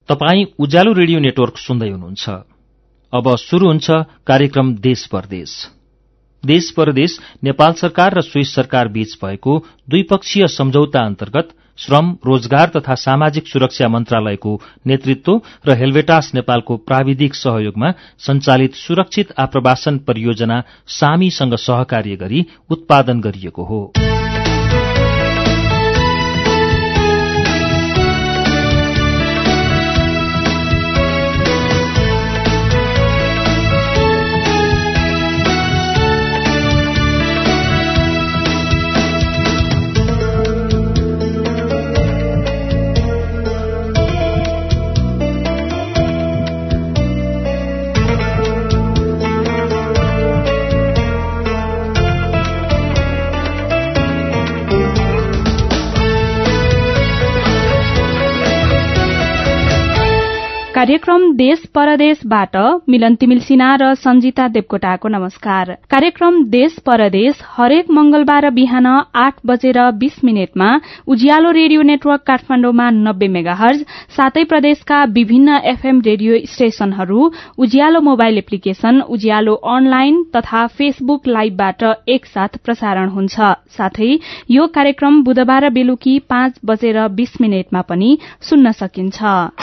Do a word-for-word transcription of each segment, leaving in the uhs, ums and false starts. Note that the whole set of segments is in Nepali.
तपाई उज्यालो रेडियो नेटवर्क सुन्दै हुनुहुन्छ। अब शुरू हुन्छ कार्यक्रम देश परदेश। देश परदेश नेपाल सरकार र स्विस सरकार बीच भएको द्विपक्षीय सम्झौता अन्तर्गत श्रम, रोजगार तथा सामाजिक सुरक्षा मन्त्रालयको नेतृत्व र हेल्वेटास नेपालको प्राविधिक सहयोगमा सञ्चालित सुरक्षित आप्रवासन परियोजना सामीसँग सहकार्य गरी उत्पादन गरिएको हो। कार्यक्रम देश परदेशबाट मिलन तिमिल सिन्हा र सञ्जिता देवकोटाको नमस्कार। कार्यक्रम देश परदेश हरेक मंगलबार बिहान आठ बजेर बीस मिनटमा उज्यालो रेडियो नेटवर्क काठमाडौँमा नब्बे मेगाहर्ज, साथै प्रदेशका विभिन्न एफएम रेडियो स्टेशनहरू, Ujyaalo mobile application, Ujyaalo online तथा फेसबुक लाइभबाट एकसाथ प्रसारण हुन्छ। साथै यो कार्यक्रम बुधबार बेलुकी पाँच बजेर बीस मिनटमा पनि सुन्न सकिन्छ।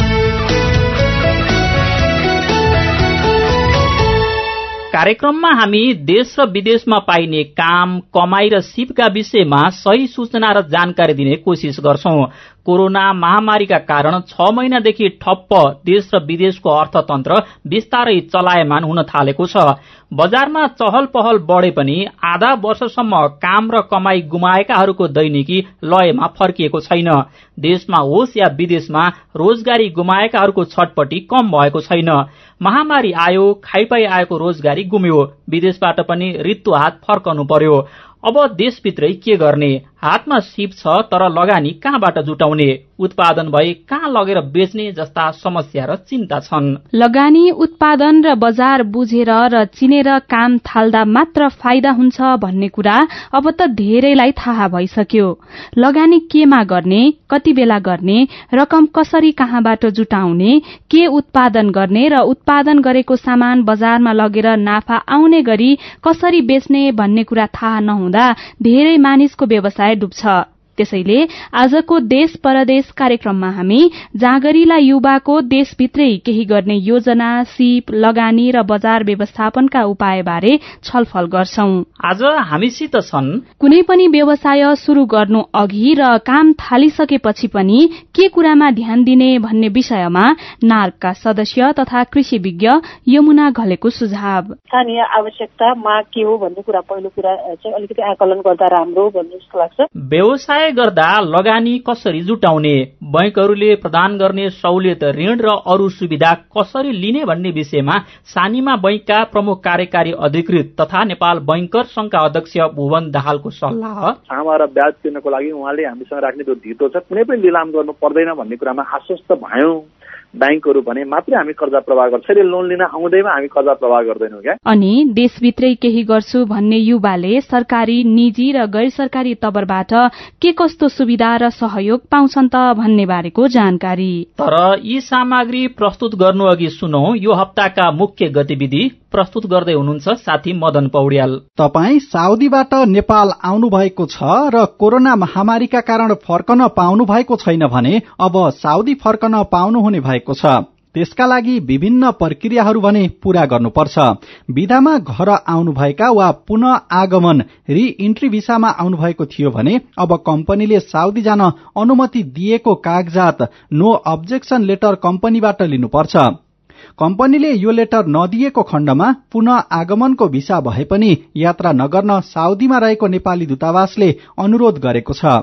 कार्यक्रममा हामी देश र विदेशमा पाइने काम, कमाई र सिपका विषयमा सही सूचना र जानकारी दिने कोशिश गर्छौं। कोरोना महामारीका कारण छ महिनादेखि ठप्प देश र विदेशको अर्थतन्त्र बिस्तारै चलायमान हुन थालेको छ। बजारमा चहल पहल बढ़े पनि आधा वर्षसम्म काम र कमाई गुमाएकाहरूको दैनिकी लयमा फर्किएको छैन। देशमा होस् या विदेशमा रोजगारी गुमाएकाहरूको छटपटी कम भएको छैन। महामारी आयो, खाइपाई आएको रोजगारी गुम्यो, विदेशबाट पनि रित्तो हात फर्कनु पर्यो। अब देशभित्रै के गर्ने? हातमा सिप छ तर लगानी कहाँबाट जुटाउने? उत्पादन भए कहाँ लगेर बेच्ने जस्ता समस्या र चिन्ता छन्। लगानी, उत्पादन र बजार बुझेर र चिनेर काम थाल्दा मात्र फाइदा हुन्छ भन्ने कुरा अब त धेरैलाई थाहा भइसक्यो। लगानी केमा गर्ने, कति बेला गर्ने, रकम कसरी कहाँबाट जुटाउने, के उत्पादन गर्ने र उत्पादन गरेको सामान बजारमा लगेर नाफा आउने गरी कसरी बेच्ने भन्ने कुरा थाहा नहुँदा धेरै मानिसको व्यवसाय डुब्छ। त्यसैले आजको देश परदेश कार्यक्रममा हामी जाँगरिला युवाको देशभित्रै केही गर्ने योजना, सिप, लगानी र बजार व्यवस्थापनका उपायबारे छलफल गर्छौं। आज हामीसित छन् कुनै पनि व्यवसाय शुरू गर्नु अघि र काम थालिसकेपछि पनि के कुरामा ध्यान दिने भन्ने विषयमा नार्कका सदस्य तथा कृषि विज्ञ यमुना घलेको सुझाव। स्थानीय आवश्यकतामा के हो भन्ने कुरा पहिलो कुरा चाहिँ अलिकति आकलन गर्दा राम्रो भन्ने जस्तो लाग्छ। व्यवसाय गर्दा लगानी कसरी जुटाउने, बैंकहरूले प्रदान गर्ने सहुलियत, ऋण र अरू सुविधा कसरी लिने भन्ने विषयमा सानीमा बैंकका प्रमुख कार्यकारी अधिकृत तथा नेपाल बैंकर संघका अध्यक्ष भुवन दाहालको सल्लाह। सामा र ब्याज तिर्नको लागि उहाँले हामीसँग राख्ने जो धितो छ कुनै पनि लिलाम गर्नु पर्दैन भन्ने कुरामा आश्वस्त भयौं। बैंकहरू भने मात्रै हामी कर्जा प्रवाह गर्छ, लोन लिन आउँदैमा हामी कर्जा प्रवाह गर्दैनौं क्या। अनि देशभित्रै केही गर्छु भन्ने युवाले सरकारी, निजी र गैर सरकारी तवरबाट के कस्तो सुविधा र सहयोग पाउँछन् त भन्ने बारेको जानकारी। तर यी सामग्री प्रस्तुत गर्नु अघि सुनौ यो हप्ताका मुख्य गतिविधि। प्रस्तुत गर्दै हुनुहुन्छ साथी मदन पौड्याल। तपाई साउदीबाट नेपाल आउनु भएको छ र कोरोना महामारीका कारण फर्कन पाउनु भएको छैन भने अब साउदी फर्कन पाउनु हुने भएको छ। त्यसका लागि विभिन्न प्रक्रियाहरू भने पूरा गर्नुपर्छ। विधामा घर आउनुभएका वा पुनः आगमन रि इन्ट्री भिसामा आउनुभएको थियो भने अब कम्पनीले साउदी जान अनुमति दिएको कागजात नो अब्जेक्सन लेटर कम्पनीबाट लिनुपर्छ। कम्पनीले यो लेटर नदिएको खण्डमा पुनः आगमनको भिसा भए पनि यात्रा नगर्न साउदीमा रहेको नेपाली दूतावासले अनुरोध गरेको छ।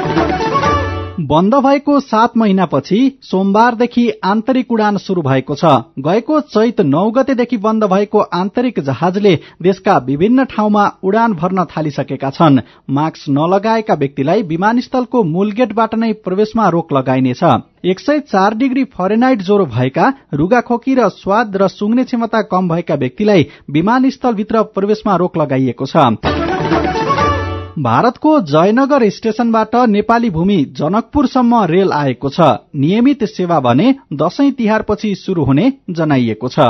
बन्द भएको सात महिनापछि सोमबारदेखि आन्तरिक उडान शुरू भएको छ। गएको चैत नौ गतेदेखि बन्द भएको आन्तरिक जहाजले देशका विभिन्न ठाउँमा उडान भर्न थालिसकेका छन्। मास्क नलगाएका व्यक्तिलाई विमानस्थलको मूल गेटबाट नै प्रवेशमा रोक लगाइनेछ। एक सय चार डिग्री फरेनहाइट ज्वरो भएका, रुगाखोकी र स्वाद र सुँग्ने क्षमता कम भएका व्यक्तिलाई विमानस्थलभित्र प्रवेशमा रोक लगाइएको छ। भारतको जयनगर स्टेशनबाट नेपाली भूमि जनकपुरसम्म रेल आएको छ। नियमित सेवा भने दशैं तिहारपछि शुरू हुने जनाइएको छ।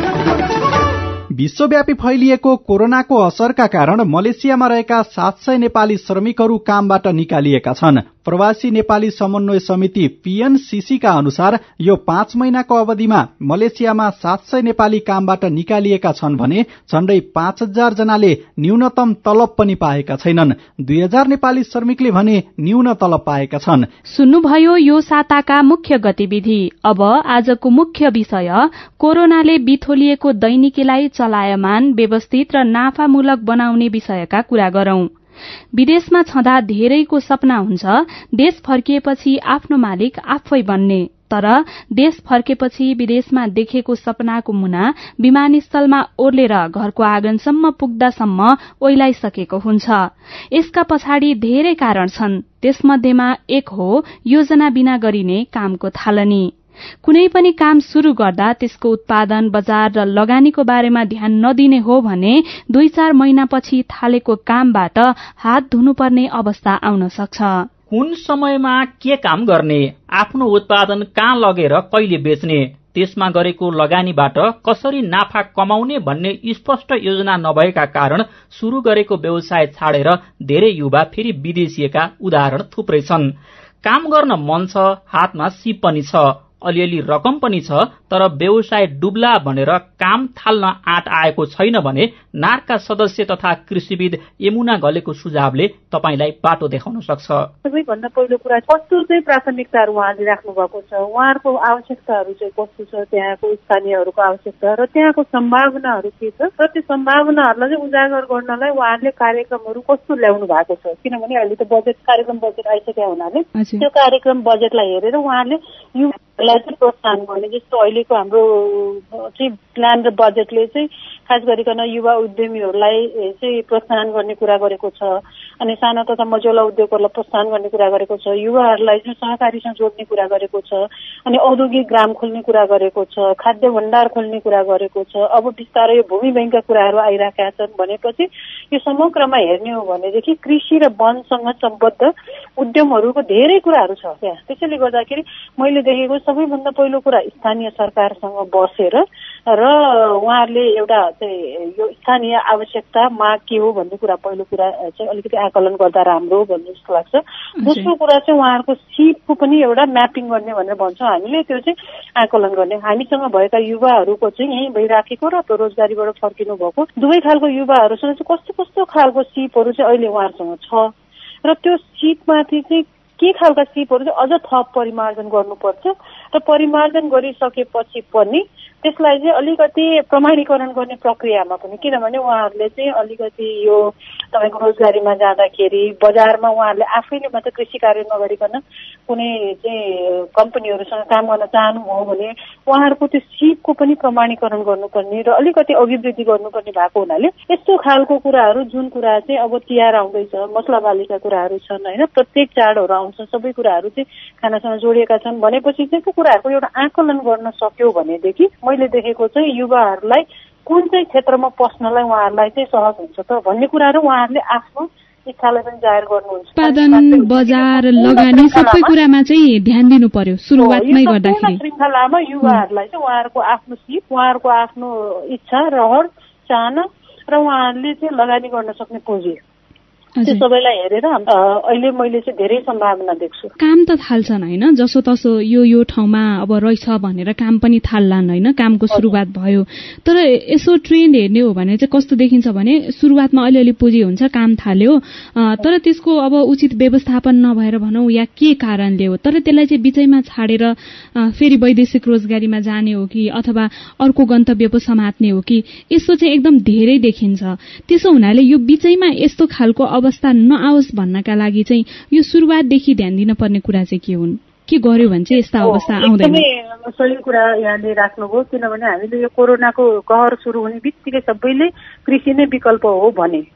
विश्वव्यापी फैलिएको कोरोनाको असरका कारण मलेसियामा रहेका सात सय नेपाली श्रमिकहरू कामबाट निकालिएका छन्। प्रवासी नेपाली समन्वय समिति पीएनसीसी का अनुसार यो पाँच महिनाको अवधिमा मलेसियामा सात सय नेपाली कामबाट निकालिएका छन् भने झण्डै पाँच हजार जनाले न्यूनतम तलब पनि पाएका छैनन्। दुई हजार नेपाली श्रमिकले भने न्यून तलब पाएका छन्। सुन्नुभयो यो साताका मुख्य गतिविधि। अब आजको मुख्य विषय कोरोनाले बिथोलिएको दैनिकीलाई चलायमान, व्यवस्थित र नाफामूलक बनाउने विषयका कुरा गरौं। विदेशमा छँदा धेरैको सपना हुन्छ देश फर्किएपछि आफ्नो मालिक आफै बन्ने। तर देश फर्केपछि विदेशमा देखेको सपनाको मुना विमानस्थलमा ओर्लेर घरको आँगनसम्म पुग्दासम्म ओइलाइसकेको हुन्छ। यसका पछाडि धेरै कारण छन्। त्यसमध्येमा एक हो योजना बिना गरिने कामको थालनी। कुनै पनि काम शुरू गर्दा त्यसको उत्पादन, बजार र लगानीको बारेमा ध्यान नदिने हो भने दुई चार महिनापछि थालेको कामबाट हात धुनुपर्ने अवस्था आउन सक्छ। कुन समयमा के काम गर्ने, आफ्नो उत्पादन कहाँ लगेर कहिले बेच्ने, त्यसमा गरेको लगानीबाट कसरी नाफा कमाउने भन्ने स्पष्ट योजना नभएका कारण शुरू गरेको व्यवसाय छाडेर धेरै युवा फेरि विदेशिएका उदाहरण थुप्रै छन्। काम गर्न मन छ, हातमा सिप पनि छ, अलिअलि रकम पनि छ, तर व्यवसाय डुब्ला भनेर काम थाल्न आँट आएको छैन भने नारका सदस्य तथा कृषिविद यमुना घलेको सुझावले तपाईलाई बाटो देखाउन सक्छ। सबैभन्दा पहिलो कुरा कस्तो चाहिँ प्राथमिकताहरू उहाँले राख्नु भएको छ, उहाँहरूको आवश्यकताहरू चाहिँ कस्तो छ, त्यहाँको स्थानीयहरूको आवश्यकता र त्यहाँको सम्भावनाहरू के छ र त्यो सम्भावनाहरूलाई चाहिँ उजागर गर्नलाई उहाँहरूले कार्यक्रमहरू कस्तो ल्याउनु भएको छ। किनभने अहिले त बजेट कार्यक्रम बजेट आइसक्यो हुनाले त्यो कार्यक्रम बजेटलाई हेरेर उहाँले युवालाई चाहिँ प्रोत्साहन गर्ने, जस्तो अहिलेको हाम्रो चाहिँ प्लान र बजेटले चाहिँ खास गरिकन युवा उद्यमीहरूलाई चाहिँ प्रोत्साहन गर्ने कुरा गरेको छ। अनि साना तथा मझौला उद्योगहरूलाई प्रोत्साहन गर्ने कुरा गरेको छ। युवाहरूलाई चाहिँ सहकारीसँग जोड्ने कुरा गरेको छ। अनि औद्योगिक ग्राम खोल्ने कुरा गरेको छ। खाद्य भण्डार खोल्ने कुरा गरेको छ। अब बिस्तारै भूमि बैंकका कुराहरू आइरहेका छन् भनेपछि यो समग्रमा हेर्ने हो भनेदेखि कृषि र वनसँग सम्बद्ध उद्यमहरूको धेरै कुराहरू छ त्यहाँ। त्यसैले गर्दाखेरि मैले देखेको सबैभन्दा पहिलो कुरा स्थानीय सरकारसँग बसेर र उहाँहरूले एउटा चाहिँ यो स्थानीय आवश्यकता माग के हो भन्ने कुरा पहिलो कुरा चाहिँ अलिकति आकलन गर्दा राम्रो भन्ने जस्तो लाग्छ। दोस्रो कुरा चाहिँ उहाँहरूको सिपको पनि एउटा म्यापिङ गर्ने भनेर भन्छौँ हामीले, त्यो चाहिँ आकलन गर्ने। हामीसँग भएका युवाहरूको चाहिँ यहीँ भइराखेको र रोजगारीबाट फर्किनु भएको दुवै खालको युवाहरूसँग चाहिँ कस्तो कस्तो खालको सिपहरू चाहिँ अहिले उहाँहरूसँग छ र त्यो सिपमाथि चाहिँ के खालका सिपहरू चाहिँ अझ थप परिमार्जन गर्नुपर्छ र परिमार्जन गरिसकेपछि पनि त्यसलाई चाहिँ अलिकति प्रमाणीकरण गर्ने प्रक्रियामा पनि, किनभने उहाँहरूले चाहिँ अलिकति यो तपाईँको रोजगारीमा जाँदाखेरि बजारमा उहाँहरूले आफैले मात्र कृषि कार्य नगरिकन कुनै चाहिँ कम्पनीहरूसँग काम गर्न चाहनुभयो भने उहाँहरूको त्यो सिपको पनि प्रमाणीकरण गर्नुपर्ने र अलिकति अभिवृद्धि गर्नुपर्ने भएको हुनाले यस्तो खालको कुराहरू जुन कुरा चाहिँ अब तिहार आउँदैछ, मसला बालीका कुराहरू छन् होइन, प्रत्येक चाडहरू आउँछ, सबै कुराहरू चाहिँ खानासँग जोडिएका छन् भनेपछि चाहिँ त्यो कुराहरूको एउटा आकलन गर्न सक्यो भनेदेखि मैले देखेको चाहिँ युवाहरूलाई कुन चाहिँ क्षेत्रमा पस्नलाई उहाँहरूलाई चाहिँ सहज हुन्छ त भन्ने कुराहरू उहाँहरूले आफ्नो इच्छालाई पनि जाहेर गर्नुहुन्छ। उत्पादन, बजार, लगानी सबै कुरामा चाहिँ ध्यान दिनु पर्यो सुरुवातमै गर्दाखेरि। श्रृङ्खलामा युवाहरूलाई चाहिँ उहाँहरूको आफ्नो सिप, उहाँहरूको आफ्नो इच्छा, रहर, चाहना र उहाँहरूले चाहिँ लगानी गर्न सक्ने पुँजी त्यो सबैलाई हेरेर अहिले मैले चाहिँ धेरै सम्भावना देख्छु। काम त थाल्छन् होइन, जसो तसो यो यो ठाउँमा अब रहेछ भनेर काम पनि थाल्लान् होइन, कामको सुरुवात भयो। तर यसो ट्रेन्ड हेर्ने हो भने चाहिँ कस्तो देखिन्छ भने सुरुवातमा अलिअलि पुँजी हुन्छ, काम थाल्यो, तर त्यसको अब उचित व्यवस्थापन नभएर भनौँ या के कारणले हो, तर त्यसलाई चाहिँ बिचैमा छाडेर फेरि वैदेशिक रोजगारीमा जाने हो कि अथवा अर्को गन्तव्य पो समात्ने हो कि, यस्तो चाहिँ एकदम धेरै देखिन्छ। त्यसो हुनाले यो बिचैमा यस्तो खालको अवस्था नआओस् भन्नका लागि चाहिँ यो सुरुवातदेखि ध्यान दिन पर्ने कुरा चाहिँ के हुन्, के गर्यो भने चाहिँ यस्ता अवस्था आउँदैन? सही कुरा यहाँले राख्नुभयो, किनभने हामीले यो कोरोनाको कहर सुरु हुने बित्तिकै सबैले कृषि नै विकल्प हो भने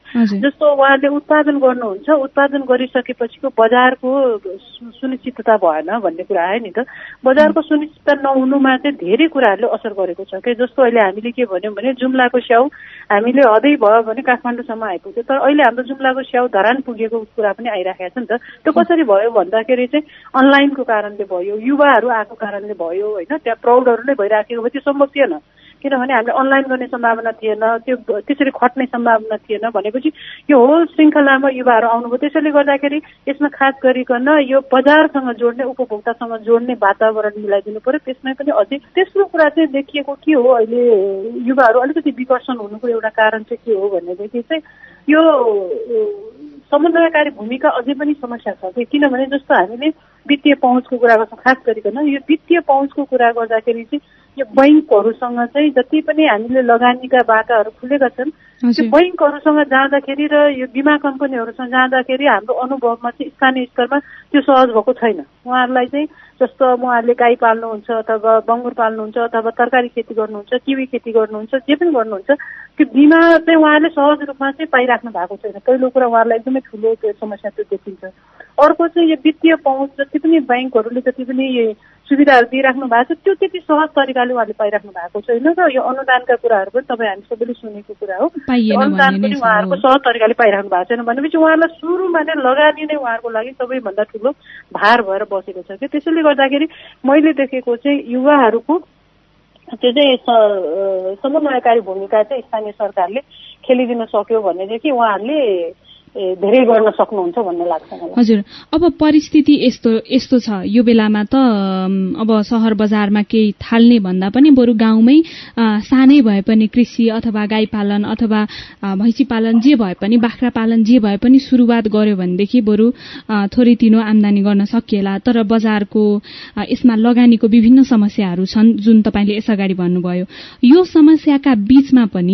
जस्तो उहाँले उत्पादन गर्नुहुन्छ, उत्पादन गरिसकेपछिको बजारको सुनिश्चितता भएन भन्ने कुरा आयो नि त। बजारको सुनिश्चितता नहुनुमा चाहिँ धेरै कुराहरूले असर गरेको छ कि जस्तो अहिले हामीले के भन्यौँ भने जुम्लाको स्याउ हामीले हदै भयो भने काठमाडौँसम्म आइपुग्यो, तर अहिले हाम्रो जुम्लाको स्याउ धरान पुगेको कुरा पनि आइराखेको छ नि त। त्यो कसरी भयो भन्दाखेरि चाहिँ अनलाइनको कारणले भयो, युवाहरू आएको कारणले भयो होइन, त्यहाँ प्रौढहरू नै भइराखेको भए त्यो सम्भव थिएन, किनभने हामीले अनलाइन गर्ने सम्भावना थिएन, त्यो त्यसरी खट्ने सम्भावना थिएन। भनेपछि यो होल श्रृङ्खलामा युवाहरू आउनुभयो, त्यसैले गर्दाखेरि यसमा खास गरिकन यो बजारसँग जोड्ने, उपभोक्तासँग जोड्ने वातावरण मिलाइदिनु पर्यो। त्यसमै पनि अझै तेस्रो कुरा चाहिँ देखिएको के हो, अहिले युवाहरू अलिकति विकर्षण हुनुको एउटा कारण चाहिँ के हो भनेदेखि चाहिँ यो समन्वयकारी भूमिका अझै पनि समस्या छ कि, किनभने जस्तो हामीले वित्तीय पहुँचको कुरा गर्छौँ, खास गरिकन यो वित्तीय पहुँचको कुरा गर्दाखेरि चाहिँ यो बैङ्कहरूसँग चाहिँ जति पनि हामीले लगानीका बाटाहरू खुलेका छन् त्यो बैङ्कहरूसँग जाँदाखेरि र यो बिमा कम्पनीहरूसँग जाँदाखेरि हाम्रो अनुभवमा चाहिँ स्थानीय स्तरमा त्यो सहज भएको छैन। उहाँहरूलाई चाहिँ जस्तो उहाँहरूले गाई पाल्नुहुन्छ अथवा बङ्गुर पाल्नुहुन्छ अथवा तरकारी खेती गर्नुहुन्छ, किवी खेती गर्नुहुन्छ, जे पनि गर्नुहुन्छ, त्यो बिमा चाहिँ उहाँहरूले सहज रूपमा चाहिँ पाइराख्नु भएको छैन। पहिलो कुरा उहाँहरूलाई एकदमै ठुलो त्यो समस्या त्यो देखिन्छ। अर्को चाहिँ यो वित्तीय पहुँच जति पनि ब्याङ्कहरूले जति पनि सुविधाहरू दिइराख्नु भएको छ त्यो त्यति सहज तरिकाले उहाँले पाइराख्नु भएको छैन र यो अनुदानका कुराहरू पनि तपाईँ हामी सबैले सुनेको कुरा हो, अनुदान पनि उहाँहरूको सहज तरिकाले पाइराख्नु भएको छैन भनेपछि उहाँहरूलाई सुरुमा नै लगानी नै उहाँहरूको लागि सबैभन्दा ठुलो भार भएर बसेको छ कि। त्यसैले गर्दाखेरि मैले देखेको चाहिँ युवाहरूको त्यो चाहिँ समन्वयकारी भूमिका चाहिँ स्थानीय सरकारले खेलिदिन सक्यो भनेदेखि उहाँहरूले धेरै गर्न सक्नुहुन्छ भन्ने लाग्छ मलाई। हजुर, अब परिस्थिति यस्तो यस्तो छ यो बेलामा त अब सहर बजारमा केही थाल्ने भन्दा पनि बरु गाउँमै सानै भए पनि कृषि अथवा गाई पालन अथवा भैँसी पालन जे भए पनि बाख्रा पालन जे भए पनि सुरुवात गर्यो भनेदेखि बरु थोरै तिनो आम्दानी गर्न सकिएला। तर बजारको यसमा लगानीको विभिन्न समस्याहरू छन् जुन तपाईँले यसअगाडि भन्नुभयो। यो समस्याका बीचमा पनि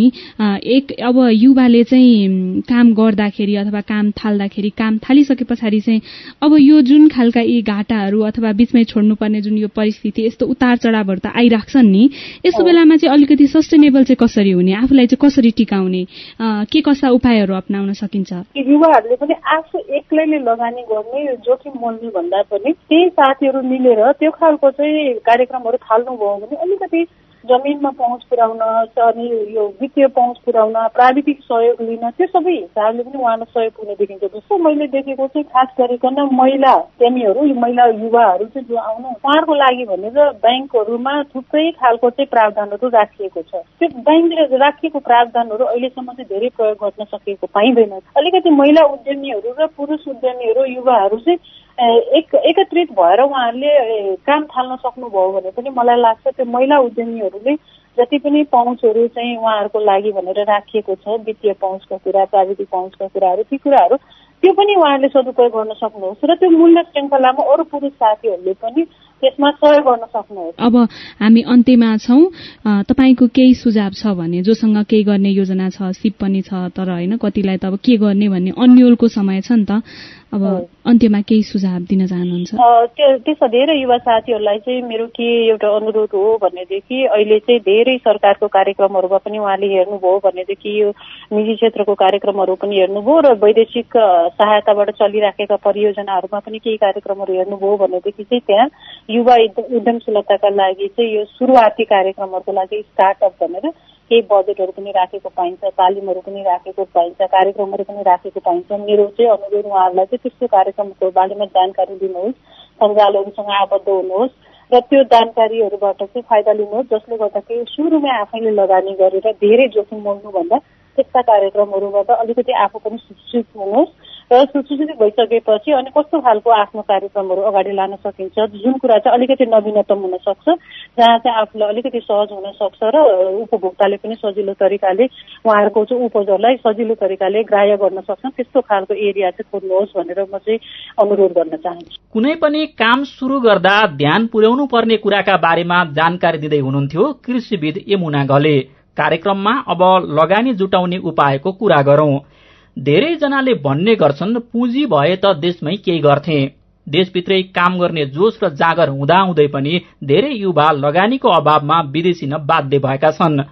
एक अब युवाले चाहिँ काम गर्दाखेरि अथवा काम थाल्दाखेरि काम थालिसके पछाडि चाहिँ अब यो जुन खालका यी घाटाहरू अथवा बीचमै छोड्नुपर्ने जुन यो परिस्थिति यस्तो उतार चढावहरू त आइराख्छन् नि, यस्तो बेलामा चाहिँ अलिकति सस्टेनेबल चाहिँ कसरी हुने, आफूलाई चाहिँ कसरी टिकाउने, के कस्ता उपायहरू अप्नाउन सकिन्छ? युवाहरूले पनि आफू एक्लैले लगानी गर्ने जोखिम मोल्ने भन्दा पनि त्यही साथीहरू मिलेर त्यो खालको चाहिँ कार्यक्रमहरू थाल्नुभयो भने अलिकति जमिनमा पहुँच पुर्याउन अनि यो वित्तीय पहुँच पुर्याउन प्राविधिक सहयोग लिन त्यो सबै हिसाबले पनि उहाँलाई सहयोग पुग्ने देखिन्छ। जस्तो मैले देखेको चाहिँ खास गरिकन महिला प्रेमीहरू, महिला युवाहरू चाहिँ जो आउनु उहाँहरूको लागि भनेर ब्याङ्कहरूमा थुप्रै खालको चाहिँ प्रावधानहरू राखिएको छ। त्यो ब्याङ्कले राखिएको प्रावधानहरू अहिलेसम्म चाहिँ धेरै प्रयोग गर्न सकिएको पाइँदैन। अलिकति महिला उद्यमीहरू र पुरुष उद्यमीहरू युवाहरू चाहिँ एक एकत्रित भएर उहाँहरूले काम थाल्न सक्नुभयो भने पनि मलाई लाग्छ त्यो महिला उद्यमीहरूले जति पनि पहुँचहरू चाहिँ उहाँहरूको लागि भनेर राखिएको छ, वित्तीय पहुँचका कुरा, प्राविधिक पहुँचका कुराहरू, ती कुराहरू त्यो पनि उहाँहरूले सदुपयोग गर्न सक्नुहोस् र त्यो मूल्य श्रृङ्खलामा अरू पुरुष साथीहरूले पनि त्यसमा सहयोग गर्न सक्नुहोस्। अब हामी अन्त्यमा छौँ, तपाईँको केही सुझाव छ भने, जोसँग केही गर्ने योजना छ, सिप पनि छ, तर होइन कतिलाई त अब के गर्ने भन्ने अन्यलको समय छ नि त, अब अन्त्यमा केही सुझाव दिन चाहनुहुन्छ? त्यसमा धेरै युवा साथीहरूलाई चाहिँ मेरो के एउटा अनुरोध हो भनेदेखि अहिले चाहिँ धेरै सरकारको कार्यक्रमहरूमा पनि उहाँले हेर्नुभयो भनेदेखि यो निजी क्षेत्रको कार्यक्रमहरू पनि हेर्नुभयो र वैदेशिक सहायताबाट चलिराखेका परियोजनाहरूमा पनि केही कार्यक्रमहरू हेर्नुभयो भनेदेखि चाहिँ त्यहाँ युवा उद्यमशीलताका लागि चाहिँ यो सुरुवाती कार्यक्रमहरूको लागि स्टार्टअप भनेर केही बजेटहरू पनि राखेको पाइन्छ, तालिमहरू पनि राखेको पाइन्छ, कार्यक्रमहरू पनि राखेको पाइन्छ। मेरो चाहिँ अनुरोध उहाँहरूलाई चाहिँ त्यस्तो कार्यक्रमको बारेमा जानकारी दिनुहोस्, सञ्जालहरूसँग आबद्ध हुनुहोस् र त्यो जानकारीहरूबाट चाहिँ फाइदा लिनुहोस्, जसले गर्दाखेरि सुरुमै आफैले लगानी गरेर धेरै जोखिम मोल्नुभन्दा त्यस्ता कार्यक्रमहरूबाट अलिकति आफू पनि सुसूचित हुनुहोस् र सुसूचित भइसकेपछि अनि कस्तो खालको आफ्नो कार्यक्रमहरू अगाडि लान सकिन्छ, जुन कुरा चाहिँ अलिकति नवीनतम हुन सक्छ, जहाँ चाहिँ आफूलाई अलिकति सहज हुन सक्छ र उपभोक्ताले पनि सजिलो तरिकाले उहाँहरूको चाहिँ उपजहरूलाई सजिलो तरिकाले ग्राह्य गर्न सक्छन्, त्यस्तो खालको एरिया चाहिँ खोज्नुहोस् भनेर म चाहिँ अनुरोध गर्न चाहन्छु। कुनै पनि काम सुरु गर्दा ध्यान पुर्याउनु पर्ने कुराका बारेमा जानकारी दिँदै हुनुहुन्थ्यो कृषिविद यमुना घले। कार्यक्रममा अब लगानी जुटाउने उपायको कुरा गरौं। धेरैजनाले भन्ने गर्छन् पुँजी भए त देशमै केही गर्थे। देशभित्रै काम गर्ने जोश र जागर हुँदाहुँदै पनि धेरै युवा लगानीको अभावमा विदेशिन बाध्य भएका छन्।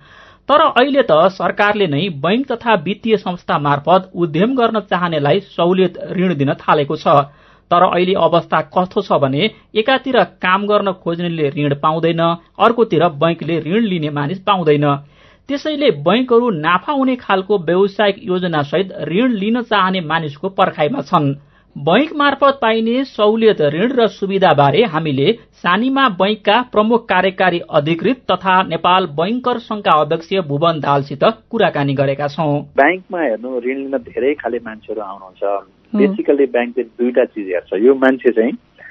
तर अहिले त सरकारले नै बैंक तथा वित्तीय संस्था मार्फत उद्यम गर्न चाहनेलाई सहुलियत ऋण दिन थालेको छ। तर अहिले अवस्था कस्तो छ भने एकातिर काम गर्न खोज्नेले ऋण पाउँदैन, अर्कोतिर बैंकले ऋण लिने मानिस पाउँदैन। त्यसैले बैंकहरू नाफा हुने खालको व्यावसायिक योजना सहित ऋण लिन चाहने मानिसको पर्खाइमा छन्। बैंक मार्फत पाइने सहुलियत ऋण र सुविधा बारे हामीले सानीमा बैंकका प्रमुख कार्यकारी अधिकृत तथा नेपाल बैंकर संघका अध्यक्ष भुवन दाहालसित कुराकानी गरेका छौं। बैंकमा हेर्नु ऋण लिन धेरै खाले मान्छेहरू आउनुहुन्छ। बेसिकली बैंकले दुईटा चिज हेर्छ। यो मान्छे चाहिँ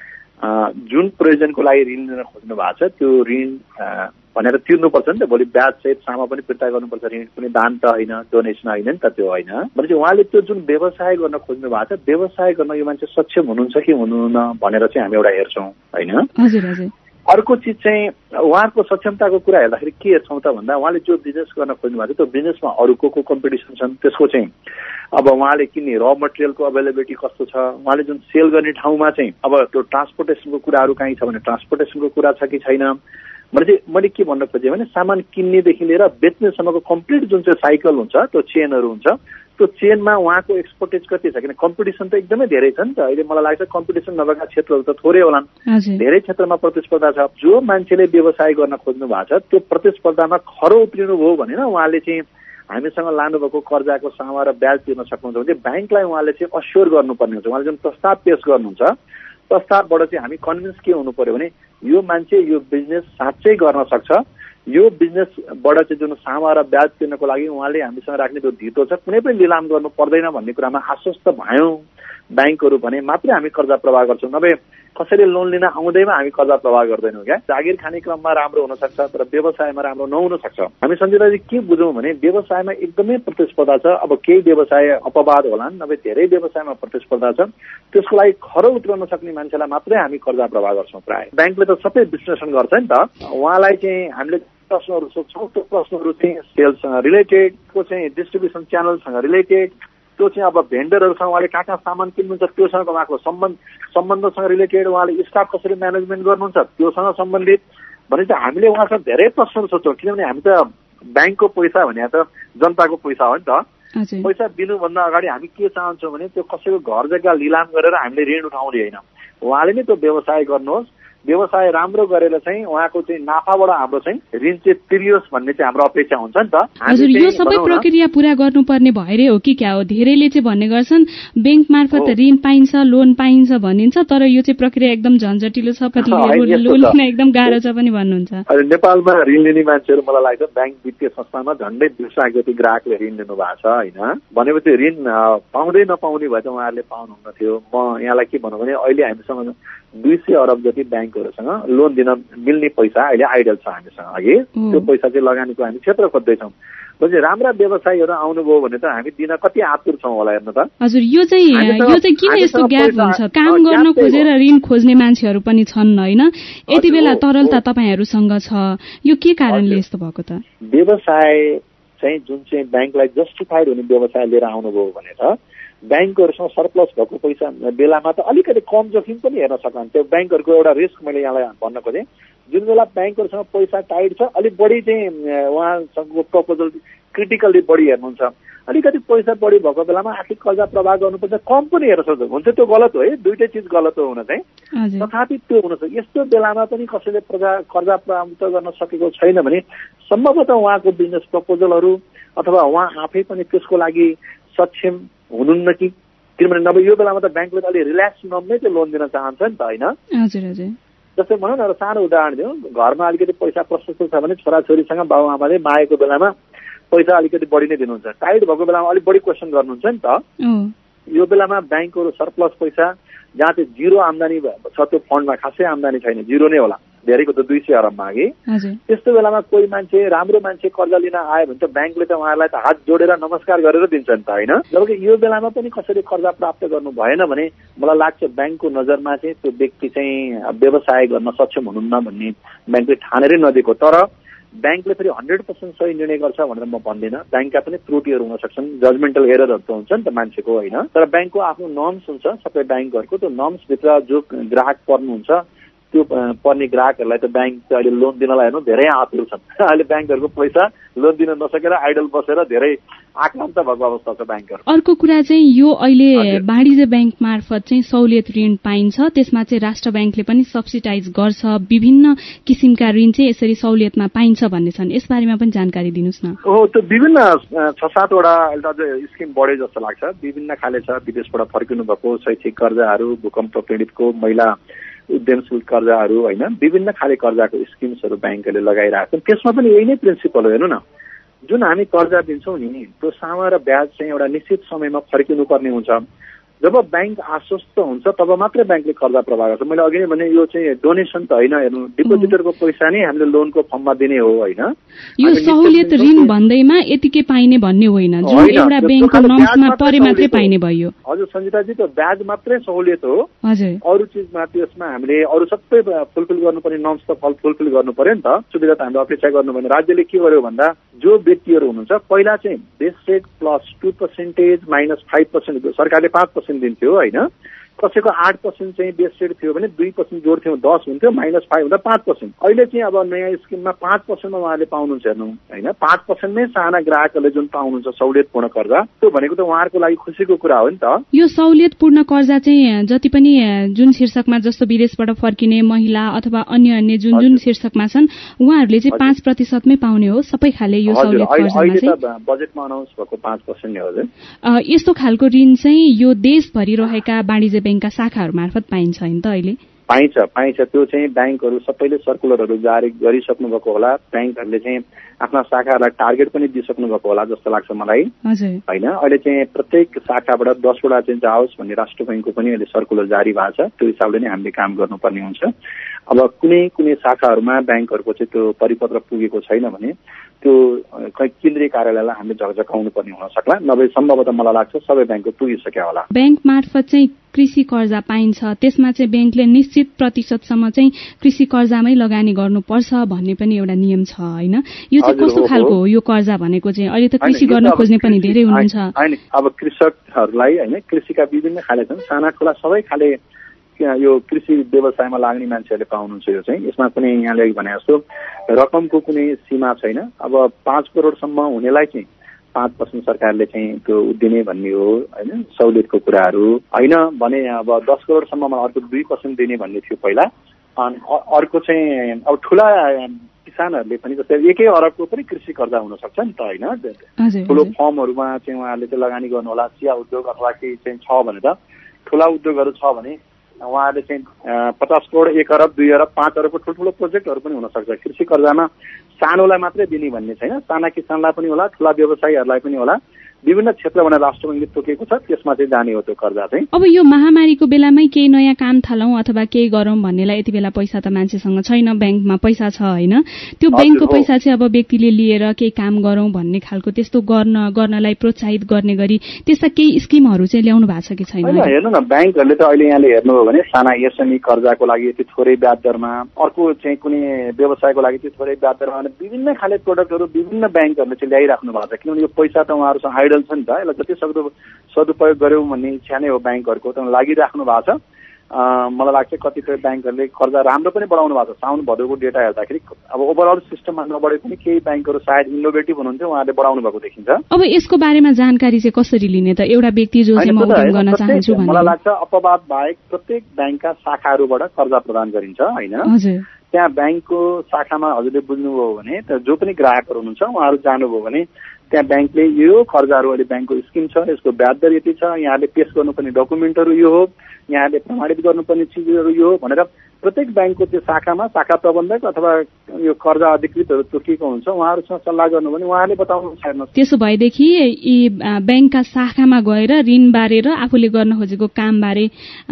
जुन प्रयोजनको लागि ऋण लिन खोज्नु भएको छ त्यो ऋण भनेर तिर्नुपर्छ नि त। भोलि ब्याज सहित सामा पनि फिर्ता गर्नुपर्छ। ऋण कुनै दान त होइन, डोनेसन होइन नि त, त्यो होइन। भनेपछि उहाँले त्यो जुन व्यवसाय गर्न खोज्नु भएको छ, व्यवसाय गर्न यो मान्छे सक्षम हुनुहुन्छ कि हुनुहुन्न भनेर चाहिँ हामी एउटा हेर्छौँ होइन। अर्को चिज चाहिँ उहाँको सक्षमताको कुरा हेर्दाखेरि के हेर्छौँ त भन्दा उहाँले जो बिजनेस गर्न खोज्नु भएको छ त्यो बिजनेसमा अरू को को कम्पिटिसन छन्, त्यसको चाहिँ अब उहाँले किन्ने र मटेरियलको अभाइलेबिलिटी कस्तो छ, उहाँले जुन सेल गर्ने ठाउँमा चाहिँ अब त्यो ट्रान्सपोर्टेसनको कुराहरू कहीँ छ भने ट्रान्सपोर्टेसनको कुरा छ कि छैन। मैले मैले के भन्न खोजेँ भने सामान किन्नेदेखि लिएर बेच्नेसम्मको कम्प्लिट जुन चाहिँ साइकल हुन्छ, त्यो चेनहरू हुन्छ, त्यो चेनमा उहाँको एक्सपर्टिज कति छ। किन कम्पिटिसन त एकदमै धेरै छ नि त। अहिले मलाई लाग्छ कम्पिटिसन नभएका क्षेत्रहरू त थोरै होलान्, धेरै क्षेत्रमा प्रतिस्पर्धा छ। जो मान्छेले व्यवसाय गर्न खोज्नु भएको छ त्यो प्रतिस्पर्धामा खरो उत्रिनु भयो भने न उहाँले चाहिँ हामीसँग लानुभएको कर्जाको सामा र ब्याज तिर्न सक्नुहुन्छ भने ब्याङ्कलाई उहाँले चाहिँ अस्योर गर्नुपर्ने हुन्छ। उहाँले जुन प्रस्ताव पेश गर्नुहुन्छ प्रस्तावबाट चाहिँ हामी कन्भिन्स के हुनु पर्यो भने यो मान्छे यो बिजनेस साँच्चै गर्न सक्छ। यो बिजनेसबाट चाहिँ जुन सामा र ब्याज तिर्नको लागि उहाँले हामीसँग राख्ने जो धितो छ कुनै पनि लिलाम गर्नु पर्दैन भन्ने कुरामा आश्वस्त भयौँ ब्याङ्कहरू भने मात्रै हामी कर्जा प्रवाह गर्छौँ। नभए कसैले लोन लिन आउँदैमा हामी कर्जा प्रवाह गर्दैनौँ। क्या जागिर खाने क्रममा राम्रो हुन सक्छ तर व्यवसायमा राम्रो नहुन सक्छ। हामी सञ्जयजी के बुझौँ भने व्यवसायमा एकदमै प्रतिस्पर्धा छ। अब केही व्यवसाय अपवाद होलान्, नभए धेरै व्यवसायमा प्रतिस्पर्धा छ। त्यसको लागि खरो उत्रन सक्ने मान्छेलाई मात्रै हामी कर्जा प्रवाह गर्छौँ। प्राय ब्याङ्कले त सबै विश्लेषण गर्छ नि त। उहाँलाई चाहिँ हामीले प्रश्नहरू सोध्छौँ, त्यो प्रश्नहरू चाहिँ सेल्ससँग रिलेटेड, को चाहिँ डिस्ट्रिब्युसन च्यानलसँग रिलेटेड, त्यो चाहिँ अब भेन्डरहरूसँग उहाँले कहाँ कहाँ सामान किन्नुहुन्छ त्योसँग उहाँको सम्बन्ध सम्बन्धसँग रिलेटेड, उहाँले स्टाफ कसरी म्यानेजमेन्ट गर्नुहुन्छ त्योसँग सम्बन्धित भने चाहिँ हामीले उहाँसँग धेरै प्रश्नहरू सोध्छौँ। किनभने हामी त ब्याङ्कको पैसा भने त जनताको पैसा हो नि त। पैसा दिनुभन्दा अगाडि हामी के चाहन्छौँ भने त्यो कसैको घर जग्गा लिलाम गरेर हामीले ऋण उठाउने होइन। उहाँले नै त्यो व्यवसाय गर्नुहोस्, व्यवसाय राम्रो गरेर चाहिँ उहाँको चाहिँ नाफाबाट हाम्रो चाहिँ ऋण चाहिँ तिरियोस् भन्ने चाहिँ हाम्रो अपेक्षा हुन्छ नि त। हजुर, यो सबै प्रक्रिया पूरा गर्नुपर्ने भएरै हो कि क्या हो? धेरैले चाहिँ भन्ने गर्छन् बैंक मार्फत ऋण पाइन्छ, लोन पाइन्छ भनिन्छ, तर यो चाहिँ प्रक्रिया एकदम झन्झटिलो छ, कतिले लोन लिन एकदम गाह्रो छ पनि भन्नुहुन्छ। नेपालमा ऋण लिने मान्छेहरू मलाई लाग्छ ब्याङ्क वित्तीय संस्थामा झन्डै दुई लाख जति ग्राहकले ऋण लिनु भएको छ होइन। भनेपछि ऋण पाउँदै नपाउने भए त उहाँहरूले पाउनुहुन्न थियो। म यहाँलाई के भनौँ भने अहिले हामीसँग दुई सय अरब जति ब्याङ्कहरूसँग लोन दिन मिल्ने पैसा अहिले आइडल छ हामीसँग। अघि त्यो पैसा चाहिँ लगानीको हामी क्षेत्र खोज्दैछौँ। पछि राम्रा व्यवसायीहरू आउनुभयो भने त हामी दिन कति आतुर छौँ होला हेर्नु त। हजुर, यो चाहिँ यो चाहिँ किन यस्तो ग्याप हुन्छ? काम गर्न खोजेर ऋण खोज्ने मान्छेहरू पनि छन् होइन? यति बेला तरलता तपाईँहरूसँग छ, यो के कारणले यस्तो भएको त? व्यवसाय चाहिँ जुन चाहिँ ब्याङ्कलाई जस्टिफाइड हुने व्यवसाय लिएर आउनुभयो भने त ब्याङ्कहरूसँग सरप्लस भएको पैसा बेलामा त अलिकति कम जोखिम पनि हेर्न सक्छन्। त्यो ब्याङ्कहरूको एउटा रिस्क मैले यहाँलाई भन्न खोजेँ। जुन बेला ब्याङ्कहरूसँग पैसा टाइट छ, अलिक बढी चाहिँ उहाँसँगको प्रपोजल क्रिटिकल्ली बढी हेर्नुहुन्छ। अलिकति पैसा बढी भएको बेलामा आर्थिक कर्जा प्रवाह गर्नुपर्छ, कम पनि हेर्न सक्छ। हुन्छ त्यो गलत हो है, दुइटै चिज गलत हो हुन चाहिँ। तथापि त्यो हुन सक्छ। यस्तो बेलामा पनि कसैले प्रजा कर्जा प्राप्त गर्न सकेको छैन भने सम्भवतः उहाँको बिजनेस प्रपोजलहरू अथवा उहाँ आफै पनि त्यसको लागि सक्षम हुनुहुन्न कि। किनभने नभए यो बेलामा त ब्याङ्कले त अलिक रिल्याक्स नम्मै चाहिँ लोन दिन चाहन्छ नि त होइन। जस्तै भनौँ न, एउटा सानो उदाहरण दिउँ। घरमा अलिकति पैसा प्रशस्त छ भने छोराछोरीसँग बाबुआमाले मागेको बेलामा पैसा अलिकति बढी नै दिनुहुन्छ। टाइट भएको बेलामा अलिक बढी क्वेसन गर्नुहुन्छ नि त। यो बेलामा ब्याङ्कहरू सरप्लस पैसा जहाँ चाहिँ जिरो आम्दानी छ, त्यो फन्डमा खासै आम्दानी छैन, जिरो नै होला, धेरैको त दुई सय अरब मागे। त्यस्तो बेलामा कोही मान्छे राम्रो मान्छे कर्जा लिन आयो भने त ब्याङ्कले त उहाँलाई त हात जोडेर नमस्कार गरेर दिन्छ नि त होइन। जबकि यो बेलामा पनि कसैले कर्जा प्राप्त गर्नु भएन भने मलाई लाग्छ ब्याङ्कको नजरमा चाहिँ त्यो व्यक्ति चाहिँ व्यवसाय गर्न सक्षम हुनुहुन्न भन्ने ब्याङ्कले ठानेरै नदिएको। तर ब्याङ्कले फेरि हन्ड्रेड पर्सेन्ट सही निर्णय गर्छ भनेर म भन्दिनँ। ब्याङ्कका पनि त्रुटिहरू हुन सक्छन्, जजमेन्टल एररहरू त हुन्छ नि त मान्छेको होइन। तर ब्याङ्कको आफ्नो नर्म्स हुन्छ सबै ब्याङ्कहरूको। त्यो नर्म्सभित्र जो ग्राहक पर्नुहुन्छ त्यो पर्ने ग्राहकहरूलाई त ब्याङ्क चाहिँ अहिले लोन दिनलाई हेर्नु धेरै आतुर छन्। अहिले ब्याङ्कहरूको पैसा लोन दिन नसकेर आइडल बसेर धेरै आक्रान्त भएको अवस्था छ ब्याङ्कहरू। अर्को कुरा चाहिँ यो अहिले वाणिज्य ब्याङ्क मार्फत चाहिँ सहुलियत ऋण पाइन्छ, त्यसमा चाहिँ राष्ट्र ब्याङ्कले पनि सब्सिडाइज गर्छ, विभिन्न किसिमका ऋण चाहिँ यसरी सहुलियतमा पाइन्छ भन्ने छन्, यसबारेमा पनि जानकारी दिनुहोस् न। हो, त्यो विभिन्न छ सातवटा अहिले अझ स्किम बढे जस्तो लाग्छ। विभिन्न खाले छ, विदेशबाट फर्किनु भएको शैक्षिक कर्जाहरू, भूकम्प पीडितको महिला उद्यमशील कर्जाहरू होइन, विभिन्न खाले कर्जाको स्किम्सहरू ब्याङ्कले लगाइरहेको छन्। त्यसमा पनि यही नै प्रिन्सिपल हो। हेर्नु न, जुन हामी कर्जा दिन्छौँ नि त्यो सामा र ब्याज चाहिँ एउटा निश्चित समयमा फर्किनु पर्ने हुन्छ। जब ब्याङ्क आश्वस्त हुन्छ तब मात्रै ब्याङ्कले कर्जा प्रवाह गर्छ। मैले अघि नै भने यो चाहिँ डोनेसन त होइन, हेर्नु डिपोजिटरको पैसा नै हामीले लोनको फर्ममा दिने हो होइन। यो सहुलियत ऋण भन्दैमा यतिकै पाइने भन्ने होइन, जुन एउटा ब्याङ्कको नम्समा परे मात्रै पाइने भयो। हजुर सञ्जिताजी, त्यो ब्याज मात्रै सहुलियत हो। हजुर, अरू चिजमा त्यसमा हामीले अरू सबै फुलफिल गर्नुपर्ने नम्स त फुलफिल गर्नु पर्यो नि त। सुविधा त हामीले अपेक्षा गर्नु भने राज्यले के गर्यो भन्दा जो व्यक्तिहरू हुनुहुन्छ पहिला चाहिँ base rate plus two percentage minus five percent सरकारले पाँच पर्सेन्ट दिन्थ्यो होइन। कसैको आठ पर्सेन्ट चाहिँ बेस रेट थियो भने दुई पर्सेन्ट जोड्थ्यौँ, दस हुन्थ्यो, माइनस फाइभ हुँदा पाँच पर्सेन्ट। अहिले चाहिँ अब नयाँ स्किममा पाँच पर्सेन्टमा उहाँले पाउनुहुन्छ हेर्नु होइन। पाँच पर्सेन्टमै साना ग्राहकहरूले जुन पाउनुहुन्छ सहुलियतपूर्ण कर्जा, त्यो भनेको त उहाँहरूको लागि खुसीको कुरा हो नि त। यो सहुलियतपूर्ण कर्जा चाहिँ जति पनि जुन शीर्षकमा जस्तो विदेशबाट फर्किने महिला अथवा अन्य अन्य जुन जुन शीर्षकमा छन् उहाँहरूले चाहिँ पाँच प्रतिशतमै पाउने हो सबै खाले यो सहुलियत कर्जामा चाहिँ। बजेटमा अनाउन्स भएको पाँच पर्सेन्ट हो। यस्तो खालको ऋण चाहिँ यो देशभरि रहेका वाणिज्य ब्याङ्कका शाखाहरू मार्फत पाइन्छ होइन त अहिले? पाइन्छ पाइन्छ त्यो चाहिँ ब्याङ्कहरू सबैले सर्कुलरहरू जारी गरिसक्नु भएको होला। ब्याङ्कहरूले चाहिँ आफ्ना शाखाहरूलाई टार्गेट पनि दिइसक्नु भएको होला जस्तो लाग्छ मलाई होइन। अहिले चाहिँ प्रत्येक शाखाबाट दसवटा चाहिँ जाओस् भन्ने राष्ट्र ब्याङ्कको पनि अहिले सर्कुलर जारी भएको छ। त्यो हिसाबले नै हामीले काम गर्नुपर्ने हुन्छ। अब कुनै कुनै शाखाहरूमा ब्याङ्कहरूको चाहिँ त्यो परिपत्र पुगेको छैन भने त्यो केन्द्रीय कार्यालयलाई हामीले झकझकाउनु पर्ने हुन सक्ला, नभए सम्भवतः मलाई लाग्छ सबै ब्याङ्कको पुगिसक्यो होला। ब्याङ्क मार्फत चाहिँ कृषि कर्जा पाइन्छ, त्यसमा चाहिँ ब्याङ्कले निश्चित प्रतिशतसम्म चाहिँ कृषि कर्जामै लगानी गर्नुपर्छ भन्ने पनि एउटा नियम छ होइन। यो चाहिँ कस्तो खालको हो यो कर्जा भनेको चाहिँ? अहिले त कृषि गर्न खोज्ने पनि धेरै हुनुहुन्छ। अब कृषकहरूलाई होइन कृषिका विभिन्न खाले छन्, साना ठुला सबै खाले यो कृषि व्यवसायमा लाग्ने मान्छेहरूले पाउनुहुन्छ। यो चाहिँ यसमा कुनै यहाँले भने जस्तो रकमको कुनै सीमा छैन। अब पाँच करोडसम्म हुनेलाई चाहिँ पाँच पर्सेन्ट सरकारले चाहिँ त्यो दिने भन्ने हो होइन। सहुलियतको कुराहरू होइन भने अब दस करोडसम्ममा अर्को दुई पर्सेन्ट दिने भन्ने थियो पहिला। अनि अर्को चाहिँ अब ठुला किसानहरूले पनि जस्तै एकै अरबको पनि कृषि कर्जा हुन सक्छ नि त होइन। ठुलो फर्महरूमा चाहिँ उहाँहरूले चाहिँ लगानी गर्नु होला। चिया उद्योग अथवा केही चाहिँ छ भने त ठुला उद्योगहरू छ भने उहाँहरूले चाहिँ पचास करोड एक अरब दुई अरब पाँच अरबको ठुल्ठुलो प्रोजेक्टहरू पनि हुनसक्छ। कृषि कर्जामा सानोलाई मात्रै दिने भन्ने छैन, साना किसानलाई पनि होला, ठुला व्यवसायीहरूलाई पनि होला। विभिन्न क्षेत्रमा राष्ट्र ब्याङ्कले तोकेको छ, त्यसमा चाहिँ जाने हो त्यो कर्जा चाहिँ। अब यो महामारीको बेलामै केही नयाँ काम थालौँ अथवा केही गरौँ भन्नेलाई यति बेला पैसा त मान्छेसँग छैन, ब्याङ्कमा पैसा छ होइन। त्यो ब्याङ्कको पैसा चाहिँ अब व्यक्तिले लिएर केही काम गरौँ भन्ने खालको त्यस्तो गर्न गर्नलाई प्रोत्साहित गर्ने गरी त्यस्ता केही स्किमहरू चाहिँ ल्याउनु भएको छ कि छैन? हेर्नु न, ब्याङ्कहरूले त अहिले यहाँले हेर्नुभयो भने साना एसएमई कर्जाको लागि यति थोरै ब्याज दरमा, अर्को चाहिँ कुनै व्यवसायको लागि यति थोरै ब्याज दरमा विभिन्न खाले प्रोडक्टहरू विभिन्न ब्याङ्कहरूले चाहिँ ल्याइराख्नु भएको छ। किनभने यो पैसा त उहाँहरूसँग आइडल छ नि त, यसलाई जति सक्दो सदुपयोग गर्यौँ भन्ने इच्छा नै हो ब्याङ्कहरूको। त लागिराख्नु भएको छ। मलाई लाग्छ कतिपय ब्याङ्कहरूले कर्जा राम्रो पनि बढाउनु भएको छ। साउन भदौको डेटा हेर्दाखेरि अब ओभरअल सिस्टममा नबढे पनि केही ब्याङ्कहरू सायद इनोभेटिभ हुनुहुन्थ्यो, उहाँहरूले बढाउनु भएको देखिन्छ। अब यसको बारेमा जानकारी चाहिँ कसरी लिने त? एउटा व्यक्ति जो चाहिँ म उद्यम गर्न चाहन्छु भने मलाई लाग्छ अपवाद बाहेक प्रत्येक ब्याङ्कका शाखाहरूबाट कर्जा प्रदान गरिन्छ होइन। त्यहाँ ब्याङ्कको शाखामा हजुरले बुझ्नुभयो भने जो पनि ग्राहकहरू हुनुहुन्छ उहाँहरू जानुभयो भने त्यहाँ ब्याङ्कले यो कर्जाहरू अहिले ब्याङ्कको स्किम छ, यसको ब्याज दर यति छ, यहाँले पेश गर्नुपर्ने डकुमेन्टहरू यो हो, यहाँले प्रमाणित गर्नुपर्ने चिजहरू यो हो भनेर प्रत्येक ब्याङ्कको त्यो शाखामा शाखा प्रबन्धक अथवा यो कर्जा अधिकृतहरू तोकिएको हुन्छ। उहाँहरूसँग सल्लाह गर्नु भने उहाँले बताउनुहुन्छ। हेर्नुहोस्, त्यसो भएदेखि यी ब्याङ्कका शाखामा गएर ऋण बारे र आफूले गर्न खोजेको कामबारे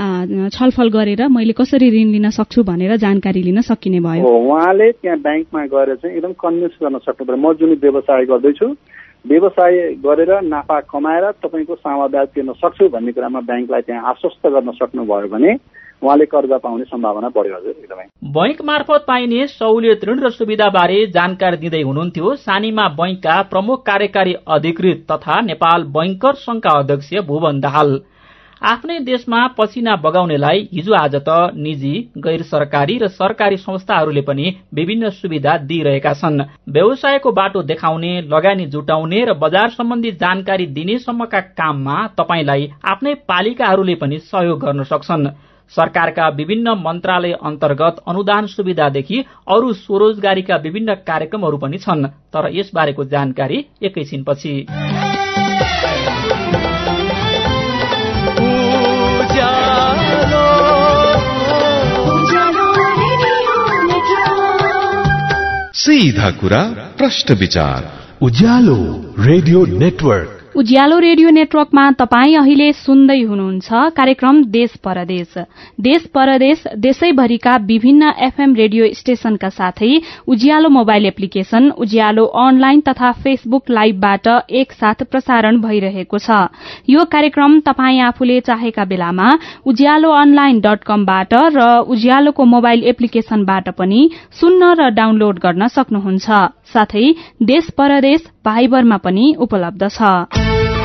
छलफल गरेर मैले कसरी ऋण लिन सक्छु भनेर जानकारी लिन सकिने भयो। उहाँले त्यहाँ ब्याङ्कमा गएर चाहिँ एकदम कन्भिन्स गर्न सक्नु पर्यो। म जुन व्यवसाय गर्दैछु, व्यवसाय गरेर नाफा कमाएर तपाईँको सामा ब्याज तिर्न सक्छु भन्ने कुरामा ब्याङ्कलाई त्यहाँ आश्वस्त गर्न सक्नुभयो भने उहाँले कर्जा पाउने सम्भावना बढ्यो। हजुर एकदमै। बैंक मार्फत पाइने सहुलियत ऋण र सुविधाबारे जानकारी दिँदै हुनुहुन्थ्यो सानीमा बैंकका प्रमुख कार्यकारी अधिकृत तथा नेपाल बैंकर संघका अध्यक्ष भुवन दाहाल। आफ्नै देशमा पसिना बगाउनेलाई हिजो आज त निजी, गैर सरकारी र सरकारी संस्थाहरूले पनि विभिन्न सुविधा दिइरहेका छन्। व्यवसायको बाटो देखाउने, लगानी जुटाउने र बजार सम्बन्धी जानकारी दिनेसम्मका काममा तपाईलाई आफ्नै पालिकाहरूले पनि सहयोग गर्न सक्छन्। सरकारका विभिन्न मन्त्रालय अन्तर्गत अनुदान सुविधादेखि अरू स्वरोजगारीका विभिन्न कार्यक्रमहरू पनि छन्। तर यसबारेको जानकारी एकैछिनपछि। सीधा कुरा, प्रश्न विचार, Ujyaalo radio network. Ujyaalo radio नेटवर्कमा तपाईँ अहिले सुन्दै हुनुहुन्छ कार्यक्रम देश परदेश। देश परदेश देशैभरिका विभिन्न एफएम रेडियो स्टेशनका साथै Ujyaalo mobile application, Ujyaalo online तथा फेसबुक लाइभबाट एकसाथ प्रसारण भइरहेको छ। यो कार्यक्रम तपाईँ आफूले चाहेका बेलामा उज्यालो अनलाइन डट कमबाट र उज्यालोको मोबाइल एप्लिकेशनबाट पनि सुन्न र डाउनलोड गर्न सक्नुहुन्छ। साथै देश परदेश भाइबरमा पनि उपलब्ध छ।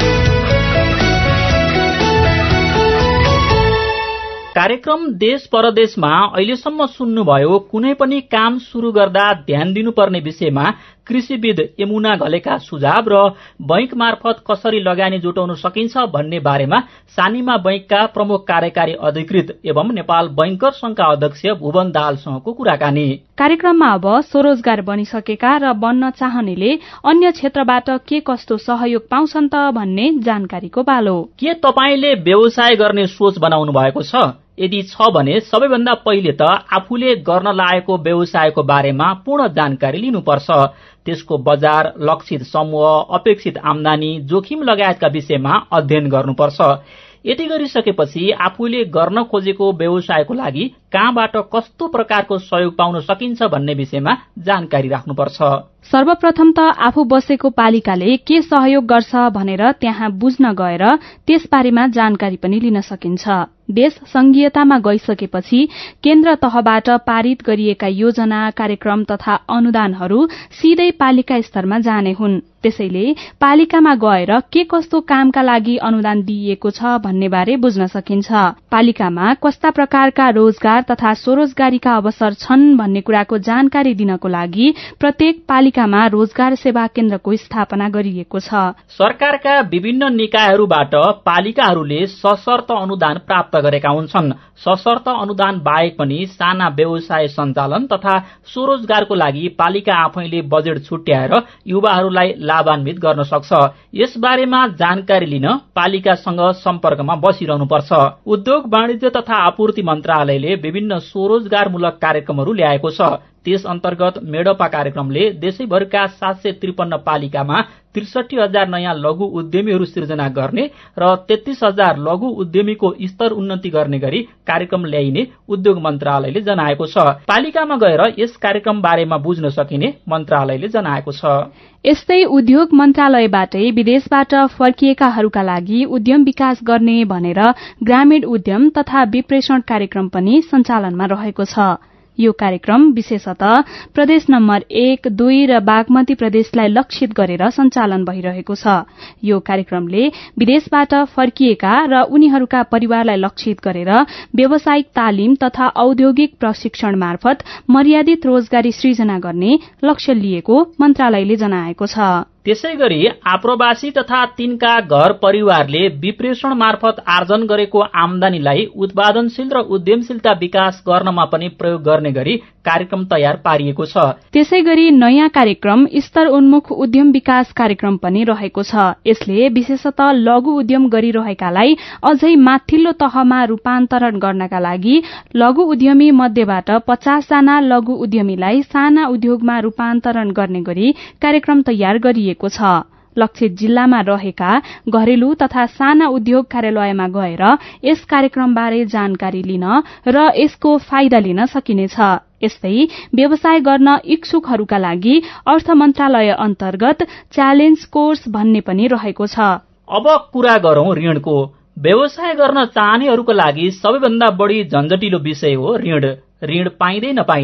कार्यक्रम देश परदेशमा अहिलेसम्म सुन्नुभयो कुनै पनि काम शुरू गर्दा ध्यान दिनुपर्ने विषयमा कृषिविद यमुना घलेका सुझाव र बैंक मार्फत कसरी लगानी जुटाउन सकिन्छ भन्ने बारेमा सानिमा बैंकका प्रमुख कार्यकारी अधिकृत एवं नेपाल बैंकर संघका अध्यक्ष भुवन दाहालसँगको कुराकानी। कार्यक्रममा अब स्वरोजगार बनिसकेका र बन्न चाहनेले अन्य क्षेत्रबाट के कस्तो सहयोग पाउँछन् त भन्ने जानकारीको पालो। के तपाईले व्यवसाय गर्ने सोच बनाउनु भएको छ? यदि छ भने सबैभन्दा पहिले त आफूले गर्न लागेको व्यवसायको बारेमा पूर्ण जानकारी लिनुपर्छ। त्यसको बजार, लक्षित समूह, अपेक्षित आम्दानी, जोखिम लगायतका विषयमा अध्ययन गर्नुपर्छ। यति गरिसकेपछि आफूले गर्न खोजेको व्यवसायको लागि कहाँबाट कस्तो प्रकारको सहयोग पाउन सकिन्छ भन्ने विषयमा जानकारी राख्नुपर्छ। सर्वप्रथम त आफू बसेको पालिकाले के सहयोग गर्छ भनेर त्यहाँ बुझ्न गएर त्यसबारेमा जानकारी पनि लिन सकिन्छ। देश संघीयतामा गइसकेपछि केन्द्र तहबाट पारित गरिएका योजना, कार्यक्रम तथा अनुदानहरू सीधै पालिका स्तरमा जाने हुन्। त्यसैले पालिकामा गएर के कस्तो कामका लागि अनुदान दिइएको छ भन्ने बारे बुझ्न सकिन्छ। पालिकामा कस्ता प्रकारका रोजगार तथा स्वरोजगारीका अवसर छन् भन्ने कुराको जानकारी दिनको लागि प्रत्येक पालिकामा रोजगार सेवा केन्द्रको स्थापना गरिएको छ। सरकारका विभिन्न निकायहरूबाट पालिकाहरूले सशर्त अनुदान प्राप्त गरेका हुन्छन्। सशर्त अनुदान बाहेक पनि साना व्यवसाय सञ्चालन तथा स्वरोजगारको लागि पालिका आफैले बजेट छुट्याएर युवाहरूलाई लाभान्वित गर्न सक्छ। यसबारेमा जानकारी लिन पालिकासँग सम्पर्कमा बसिरहनुपर्छ। उद्योग वाणिज्य तथा आपूर्ति मन्त्रालयले विभिन्न स्वरोजगारमूलक कार्यक्रमहरू ल्याएको छ। त्यस अन्तर्गत मेडपा कार्यक्रमले देशैभरका सात सय त्रिपन्न पालिकामा त्रिसठी हजार नयाँ लघु उद्यमीहरू सृजना गर्ने र तेत्तीस हजार लघु उद्यमीको स्तर उन्नति गर्ने गरी कार्यक्रम ल्याइने उद्योग मन्त्रालयले जनाएको छ। पालिकामा गएर यस कार्यक्रम बारेमा बुझ्न सकिने मन्त्रालयले जनाएको छ। यस्तै उद्योग मन्त्रालयबाटै विदेशबाट फर्किएकाहरूका लागि उद्यम विकास गर्ने भनेर ग्रामीण उद्यम तथा विप्रेषण कार्यक्रम पनि सञ्चालनमा रहेको छ। यो कार्यक्रम विशेषतः प्रदेश नम्बर एक, दुई र बागमती प्रदेशलाई लक्षित गरेर सञ्चालन भइरहेको छ। यो कार्यक्रमले विदेशबाट फर्किएका र उनीहरूका परिवारलाई लक्षित गरेर व्यावसायिक तालिम तथा औद्योगिक प्रशिक्षण मार्फत मर्यादित रोजगारी सृजना गर्ने लक्ष्य लिएको मन्त्रालयले जनाएको छ। त्यसैगरी आप्रवासी तथा तिनका घर परिवारले विप्रेषण मार्फत आर्जन गरेको आम्दानीलाई उत्पादनशील र उद्यमशीलता विकास गर्नमा पनि प्रयोग गर्ने गरी कार्यक्रम तयार पारिएको छ। त्यसैगरी नयाँ कार्यक्रम स्तर उन्मुख उद्यम विकास कार्यक्रम पनि रहेको छ। यसले विशेषतः लघु उद्यम गरिरहेकालाई अझै माथिल्लो तहमा रूपान्तरण गर्नका लागि लघु उद्यमी मध्येबाट पचास जना लघु उद्यमीलाई साना उद्योगमा रूपान्तरण गर्ने गरी कार्यक्रम तयार गरिएको छ। लक्षित जिल्लामा रहेका घरेलु तथा साना उद्योग कार्यालयमा गएर यस कार्यक्रमबारे जानकारी लिन र यसको फाइदा लिन सकिनेछ। यस्तै व्यवसाय गर्न इच्छुकहरूका लागि अर्थ मन्त्रालय अन्तर्गत च्यालेन्ज कोर्स भन्ने पनि रहेको छ। अब कुरा गरौं ऋणको। व्यवसाय गर्न चाहनेहरूका लागि सबैभन्दा बढी झन्झटिलो विषय हो ऋण। ऋण पाइँदै नपाइने,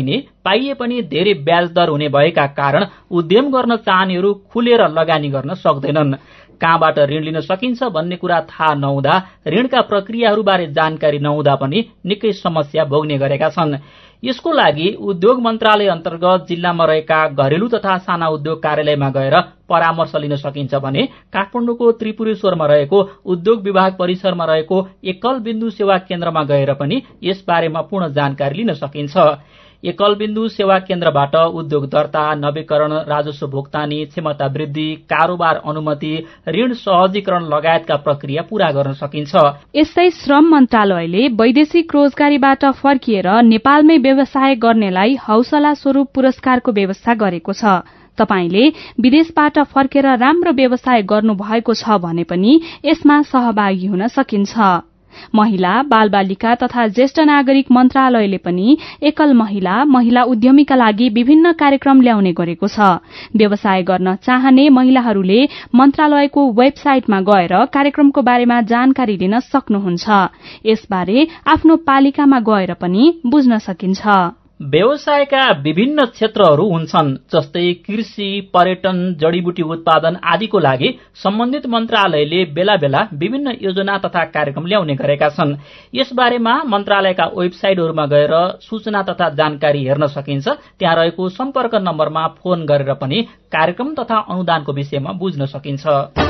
पाइए पनि धेरै ब्याज दर हुने भएका कारण उद्यम गर्न चाहनेहरू खुलेर लगानी गर्न सक्दैनन्। कहाँबाट ऋण लिन सकिन्छ भन्ने कुरा थाहा नहुँदा, ऋणका प्रक्रियाहरूबारे जानकारी नहुँदा पनि निकै समस्या भोग्ने गरेका छन्। यसको लागि उद्योग मन्त्रालय अन्तर्गत जिल्लामा रहेका घरेलु तथा साना उद्योग कार्यालयमा गएर परामर्श लिन सकिन्छ भने काठमाडौँको त्रिपुरेश्वरमा रहेको उद्योग विभाग परिसरमा रहेको एकल बिन्दु सेवा केन्द्रमा गएर पनि यसबारेमा पूर्ण जानकारी लिन सकिन्छ। एकल बिन्दु सेवा केन्द्रबाट उद्योग दर्ता, नवीकरण, राजस्व भुक्तानी, क्षमता वृद्धि, कारोबार अनुमति, ऋण सहजीकरण लगायतका प्रक्रिया पूरा गर्न सकिन्छ। यस्तै श्रम मन्त्रालयले वैदेशिक रोजगारीबाट फर्किएर नेपालमै व्यवसाय गर्नेलाई हौसला स्वरूप पुरस्कारको व्यवस्था गरेको छ। तपाईले विदेशबाट फर्केर राम्रो व्यवसाय गर्नु भएको छ भने पनि यसमा सहभागी हुन सकिन्छ। महिला, बालबालिका तथा ज्येष्ठ नागरिक मन्त्रालयले पनि एकल महिला, महिला उद्यमीका लागि विभिन्न कार्यक्रम ल्याउने गरेको छ। व्यवसाय गर्न चाहने महिलाहरूले मन्त्रालयको वेबसाइटमा गएर कार्यक्रमको बारेमा जानकारी लिन सक्नुहुन्छ। यसबारे आफ्नो पालिकामा गएर पनि बुझ्न सकिन्छ। व्यवसायका विभिन्न क्षेत्रहरू हुन्छन्, जस्तै कृषि, पर्यटन, जडीबुटी उत्पादन आदिको लागि सम्बन्धित मन्त्रालयले बेला बेला विभिन्न योजना तथा कार्यक्रम ल्याउने गरेका छन्। यसबारेमा मन्त्रालयका वेबसाइटहरूमा गएर सूचना तथा जानकारी हेर्न सकिन्छ। त्यहाँ रहेको सम्पर्क नम्बरमा फोन गरेर पनि कार्यक्रम तथा अनुदानको विषयमा बुझ्न सकिन्छ।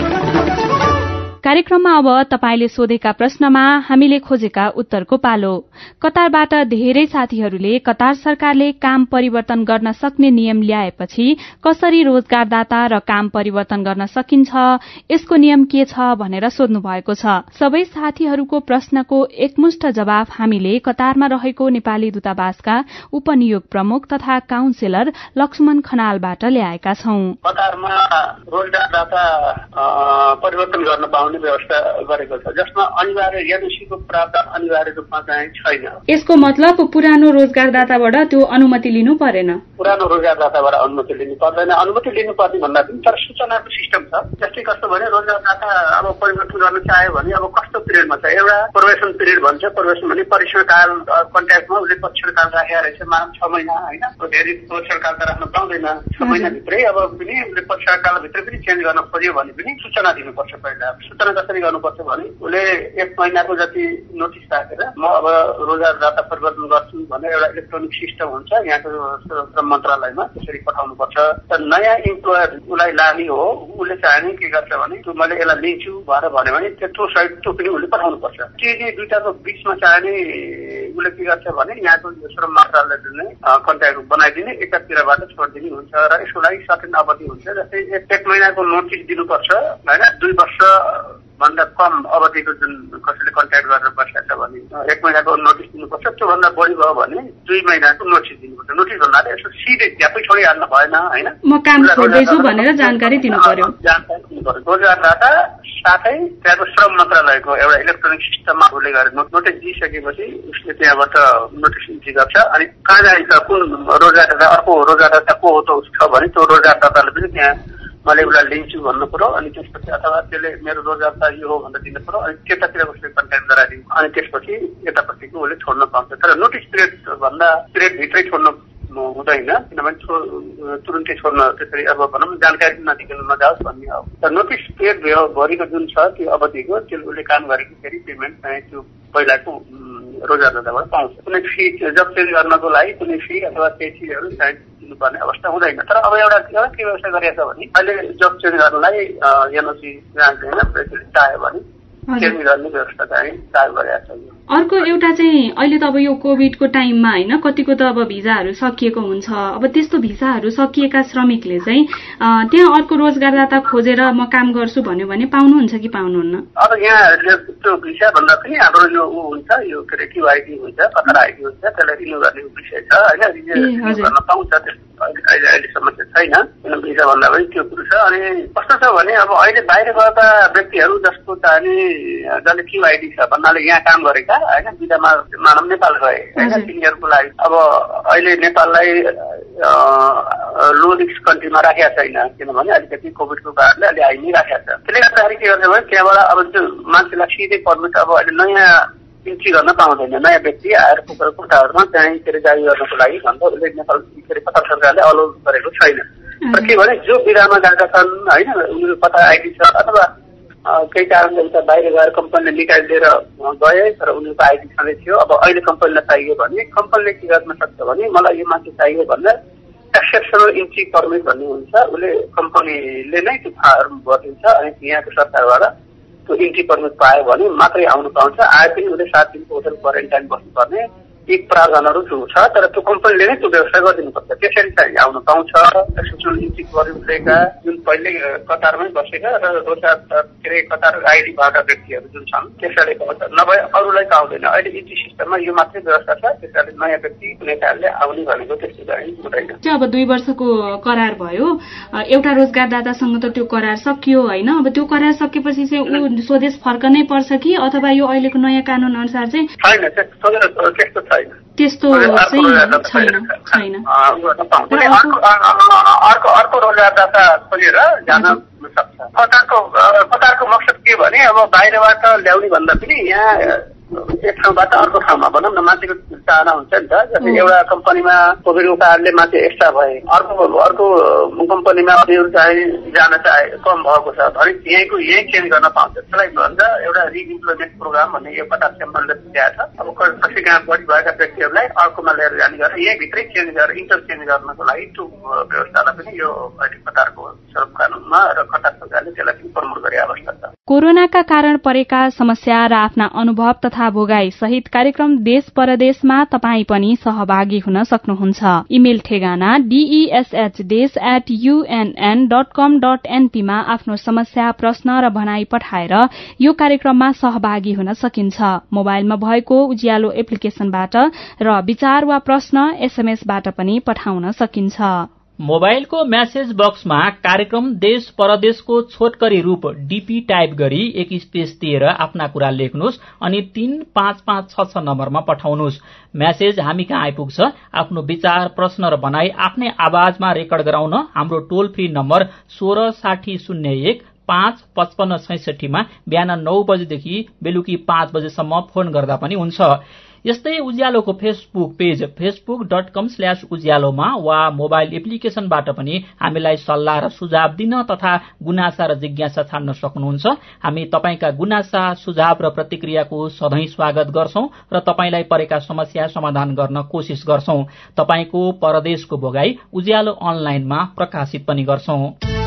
कार्यक्रममा अब तपाईले सोधेका प्रश्नमा हामीले खोजेका उत्तरको पालो। कतारबाट धेरै साथीहरूले कतार सरकारले काम परिवर्तन गर्न सक्ने नियम ल्याएपछि कसरी रोजगारदाता र काम परिवर्तन गर्न सकिन्छ, यसको नियम के छ भनेर सोध्नु भएको छ। सबै साथीहरूको प्रश्नको एकमुष्ट जवाब हामीले कतारमा रहेको नेपाली दूतावासका उपनियोग प्रमुख तथा काउन्सिलर लक्ष्मण खनालबाट ल्याएका छौं। कतारमा रोजगारदाता परिवर्तन गर्न पाउने व्यवस्था गरेको छ, जसमा अनिवार्य एनओसीको प्रावधान अनिवार्य रूपमा चाहिँ छैन। यसको मतलब पुरानो रोजगारदाताबाट त्यो अनुमति लिनु परेन। पुरानो रोजगारदाताबाट अनुमति लिनु पर्दैन। अनुमति लिनुपर्ने भन्दा पनि तर सूचनाको सिस्टम छ। जस्तै कस्तो भने रोजगारदाता अब परिवर्तन गर्न चाह्यो भने अब कस्तो पिरियडमा छ, एउटा प्रोबेसन पिरियड भन्छ। प्रोबेसन भने परीक्षणकाल, कन्ट्याक्टमा उसले परीक्षणकाल राखेर रहेछ, मानव छ महिना होइन, धेरै परीक्षणकाल त राख्न पाउँदैन। छ महिनाभित्रै अब पनि उसले परीक्षणकालभित्र पनि चेन्ज गर्न खोज्यो भने पनि सूचना दिनुपर्छ। पहिला सूचना कसरी गर्नुपर्छ भने उसले एक महिनाको जति नोटिस राखेर म अब रोजगारदाता परिवर्तन गर्छु भनेर एउटा इलेक्ट्रोनिक सिस्टम हुन्छ यहाँको श्रम मन्त्रालयमा, त्यसरी पठाउनुपर्छ। तर नयाँ इम्प्लोयर उसलाई लाने हो, उसले चाहने के गर्छ भने त्यो मैले यसलाई लिन्छु भनेर भन्यो भने त्यत्रो सहित त्यो पनि उसले पठाउनुपर्छ। टिडी दुईटाको बिचमा चाहने उसले के गर्छ भने यहाँको श्रम मन्त्रालयले नै कन्ट्याक्ट बनाइदिने, एकातिरबाट छोडिदिने हुन्छ र यसको लागि सर्टेन अवधि हुन्छ। जस्तै एक महिनाको नोटिस दिनुपर्छ होइन, दुई वर्ष भन्दा कम अवधिको जुन कसैले कन्ट्याक्ट गरेर बसेको छ भने एक महिनाको नोटिस दिनुपर्छ। त्योभन्दा बढी भयो भने दुई महिनाको नोटिस दिनुपर्छ। नोटिस भन्नाले यसो सिधै झ्यापै छोडिहाल्न भएन होइन, म काम छोड्दैछु भनेर जानकारी दिनु पर्यो। जानकारी दिनु पर्यो। रोजगारदाता साथै त्यहाँको श्रम मन्त्रालयको एउटा इलेक्ट्रोनिक सिस्टममा उसले गरेर नोटिस दिइसकेपछि उसले त्यहाँबाट नोटिस इन्ट्री गर्छ। अनि कहाँ जान्छ, कुन रोजगारदाता, अर्को रोजगारदाता को हो त छ भने त्यो रोजगारदाताले पनि त्यहाँ मैले उसलाई लिन्छु भन्नु पर्यो। अनि त्यसपछि अथवा त्यसले मेरो रोजगारदाता यो हो भनेर दिनु पर्यो। अनि त्यतातिर उसले कन्ट्याक्ट गराइदिनु, अनि त्यसपछि यतापट्टिको उसले छोड्न पाउँछ। तर नोटिस पिरियड भन्दा पिरियडभित्रै छोड्नु हुँदैन, किनभने तुरुन्तै छोड्न त्यसरी अब भनौँ जानकारी नदिकन नजाओस् भन्ने हो। तर नोटिस पिरियड भरिको जुन छ त्यो अवधिको त्यो उसले काम गरेको फेरि पेमेन्ट चाहिँ त्यो पहिलाको रोजगारदाताबाट पाउँछ। कुनै फी जब चेन्ज गर्नको लागि कुनै फी अथवा केही चिजहरू चाहिँ दिनुपर्ने अवस्था हुँदैन। तर अब एउटा एउटा के व्यवस्था गरिएको छ भने अहिले जब चेन्ज गर्नलाई एनओसी जान्दैन, प्रेसिडेन्ट चाह्यो भने चेन्ज गर्ने व्यवस्था चाहिँ चालु गरेको छ। अर्को एउटा चाहिँ अहिले त अब यो कोभिडको टाइममा होइन, कतिको त अब भिजाहरू सकिएको हुन्छ। अब त्यस्तो भिजाहरू सकिएका श्रमिकले चाहिँ त्यहाँ अर्को रोजगारदाता खोजेर म काम गर्छु भन्यो भने पाउनुहुन्छ कि पाउनुहुन्न? अब यहाँ त्यो भिसा भन्दा पनि हाम्रो यो ऊ हुन्छ, यो के अरे क्युआइडी हुन्छ, कतार आइडी हुन्छ, त्यसलाई रिन्यू गर्ने विषय छ होइन, रिन्यू गर्न पाउँछ। अहिले अहिलेसम्म चाहिँ छैन, किन भिसा भन्दा पनि त्यो कुरो छ। अनि कस्तो छ भने अब अहिले बाहिर गएका व्यक्तिहरू जसको चाहिँ जसले क्युआइडी छ भन्नाले यहाँ काम गरेका होइन, विधामा मानव नेपाल गए होइन, तिनीहरूको लागि अब अहिले नेपाललाई लो रिस्क कन्ट्रीमा राखेका छैन, किनभने अलिकति कोभिडको कारणले अहिले आइ नै राखेका छ। त्यसले गर्दाखेरि के गर्छ भने त्यहाँबाट अब त्यो मान्छेलाई सिधै पर्मिट अब अहिले नयाँ इन्ट्री गर्न पाउँदैन। नयाँ व्यक्ति आएर कोठाहरूमा त्यहाँ के अरे जारी गर्नको लागि भन्दा उसले नेपाल के अरे कतार सरकारले अलाउ गरेको छैन। र के भने जो बिरामा गएका छन् होइन, उनीहरू कता आइडी छ अथवा केही कारणले उता बाहिर गएर कम्पनीले निकालिदिएर गए तर उनीहरूको आइडी छँदै थियो। अब अहिले कम्पनीलाई चाहियो भने कम्पनीले के गर्न सक्छ भने मलाई यो मान्छे चाहियो भन्दा एक्सेप्सनल इन्ट्री पर्मिट भन्ने हुन्छ, उसले कम्पनीले नै त्यो फार्म भरिदिन्छ अनि यहाँको सरकारबाट त्यो इन्ट्री पर्मिट पायो भने मात्रै आउनु पाउँछ। आए पनि उसले सात दिनको होटल क्वारेन्टाइन बस्नुपर्ने यी प्रावधानहरू छ, तर त्यो कम्पनीले नै त्यो व्यवस्था गरिदिनुपर्छ। त्यसरी चाहिँ आउनु पाउँछ। एक्सेप्सनल इन्ट्री पर्मिट लिएका जुन पहिले कतारमै बसेका र रोजा के अरे कतार आइडीबाट व्यक्तिहरू जुन छन् त्यसैले पाउँछ, नभए अरूलाई पाउँदैन। अहिले इन्ट्री सिस्टममा यो मात्रै व्यवस्था छ, त्यसैले नयाँ व्यक्ति कुनै कारणले आउने भनेको त्यस्तो चाहिँ हुँदैन। अब दुई वर्षको करार भयो, एउटा रोजगारदातासँग त त्यो करार सकियो होइन, अब त्यो करार सकेपछि चाहिँ ऊ स्वदेश फर्कनै पर्छ कि अथवा यो अहिलेको नयाँ कानून अनुसार चाहिँ छैन त्यस्तो छैन, त्यस्तो चाहिँ छैन छैन अर्को अर्को रोजगारदाता खोलेर जान सक्छ। कतारको कतारको मकसद के भने अब बाहिरबाट ल्याउने भन्दा पनि यहाँ एक ठाउँबाट अर्को ठाउँमा भनौँ न मान्छेको चाहना हुन्छ नि त। जस्तै एउटा कम्पनीमा कोभिडको कारणले मान्छे एक्स्ट्रा भए, अर्को अर्को कम्पनीमा अरू चाहिँ जान चाहे कम भएको छ भने यहीँको यहीँ चेन्ज गर्न पाउँछ। त्यसलाई भन्छ एउटा रिइम्प्लोइमेन्ट प्रोग्राम भन्ने यो कतार चेम्बरले ल्याएको छ। अब कसै कहाँ बढी भएका व्यक्तिहरूलाई अर्कोमा लिएर जाने गरेर यहीँभित्रै चेन्ज गरेर इन्टरचेन्ज गर्नको लागि त्यो व्यवस्थालाई पनि यो अहिले कतारको श्रम कानूनमा र कतार सरकारले त्यसलाई पनि प्रमोट गरे अवस्था छ। कोरोनाका कारण परेका समस्या र आफ्ना अनुभव तथा भोगाई सहित कार्यक्रम देश परदेशमा तपाई पनि सहभागी हुन सक्नुहुन्छ। इमेल ठेगाना डीईएसएच देश at UNN dot com dot NP मा आफ्नो समस्या प्रश्न र भनाई पठाएर यो कार्यक्रममा सहभागी हुन सकिन्छ। मोबाइलमा भएको उज्यालो एप्लिकेशनबाट र विचार वा प्रश्न एसएमएसबाट पनि पठाउन सकिन्छ। मोबाइलको म्यासेज बक्समा कार्यक्रम देश परदेशको छोटकरी रूप डीपी टाइप गरी एक स्पेस दिएर आफ्ना कुरा लेख्नुहोस् अनि तीन पाँच पाँच छ छ नम्बरमा पठाउनुहोस्। म्यासेज हामी कहाँ आइपुग्छ। आफ्नो विचार प्रश्न र भनाई आफ्नै आवाजमा रेकर्ड गराउन हाम्रो टोल फ्री नम्बर सोह्र साठी शून्य एक पाँच पचपन्न छैसठीमा बिहान नौ बजेदेखि बेलुकी पाँच बजेसम्म फोन गर्दा पनि हुन्छ। यस्तै उज्यालोको Facebook page Facebook dot com slash उज्यालोमा वा मोबाइल एप्लिकेशनबाट पनि हामीलाई सल्लाह र सुझाव दिन तथा गुनासा र जिज्ञासा छाड्न सक्नुहुन्छ। हामी तपाईंका गुनासा सुझाव र प्रतिक्रियाको सधैँ स्वागत गर्छौं र तपाईंलाई परेका समस्या समाधान गर्न कोशिश गर्छौं। तपाईंको परदेशको भोगाई उज्यालो अनलाइनमा प्रकाशित पनि गर्छौं।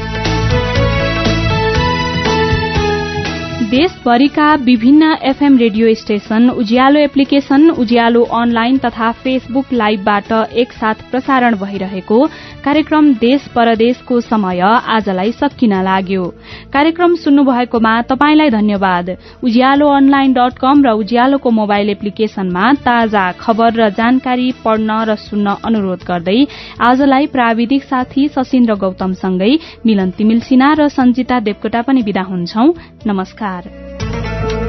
देशभरिका विभिन्न FM radio station, Ujyaalo application, Ujyaalo online तथा फेसबुक लाइभबाट एकसाथ प्रसारण भइरहेको कार्यक्रम देश परदेशको समय आजलाई सकिन लाग्यो। कार्यक्रम सुन्नुभएकोमा तपाईंलाई धन्यवाद। उज्यालो अनलाइन डट कम र उज्यालोको मोबाइल एप्लिकेशनमा ताजा खबर र जानकारी पढ्न र सुन्न अनुरोध गर्दै आजलाई प्राविधिक साथी सशिन्द्र गौतमसँगै मिलन तिमिल सिन्हा र सञ्जिता देवकोटा पनि बिदा हुन्छौं। नमस्कार।